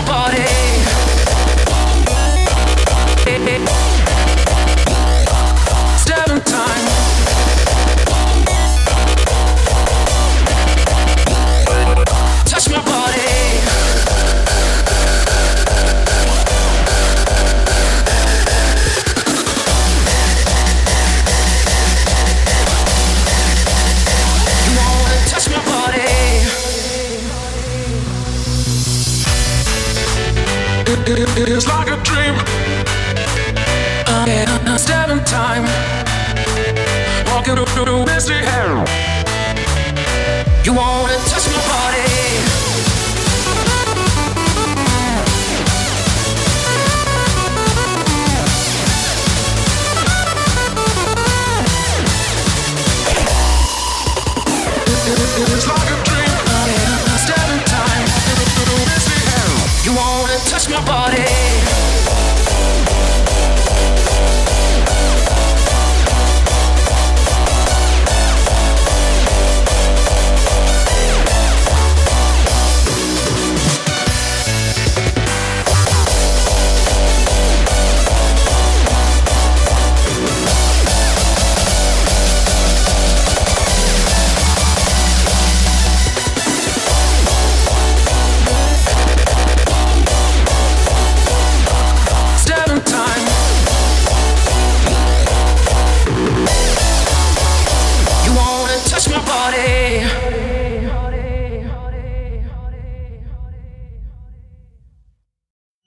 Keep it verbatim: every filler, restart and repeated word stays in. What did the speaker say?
my body. Stabbing time. Touch my body. You wanna touch my body. It, it, it is like a dream. Uh, yeah, stabbing time. Walking through the misty hair. You wanna touch my body. It is like a dream. Uh, yeah, stabbing time. You wanna touch my body.